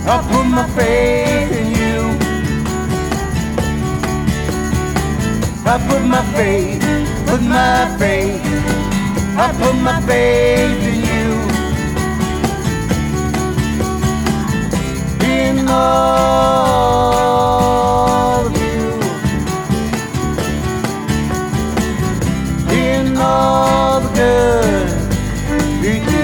I put my faith in you. I put my faith, put my faith, I put my faith in you. In all of you, in all the good you do.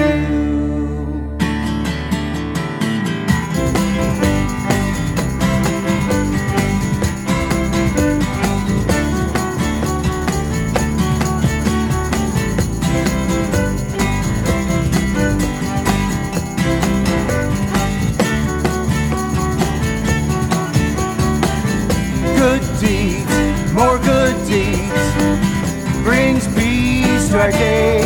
Good deeds, more good deeds, brings peace to our day.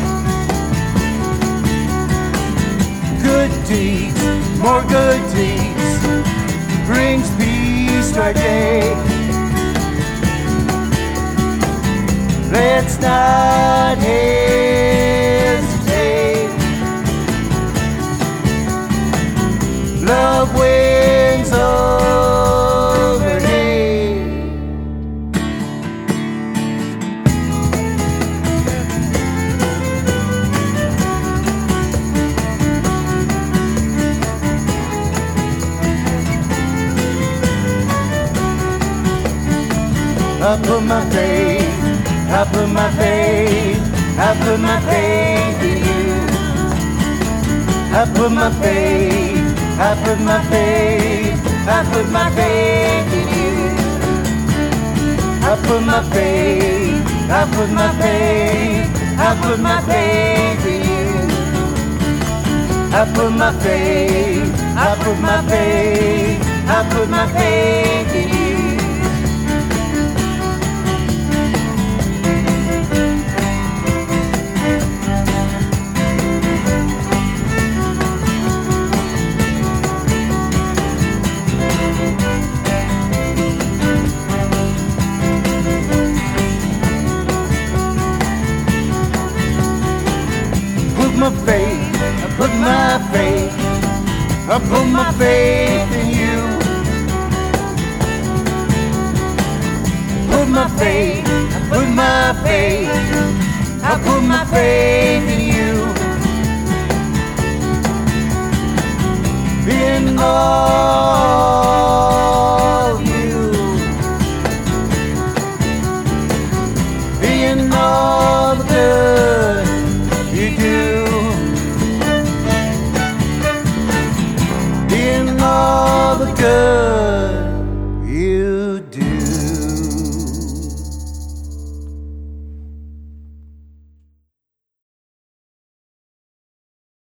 Good deeds, more good deeds, brings peace to our day. Let's not hesitate. Love wins over hate. I put my faith, I put my faith, I put my faith in you. I put my faith, I put my faith, I put my faith in you. I put my faith, I put my faith, I put my faith in you. I put my faith, I put my faith, I put my faith in you. My faith, I put my faith, I put my faith in you. Put my faith, I put my faith, I put my faith in you. In all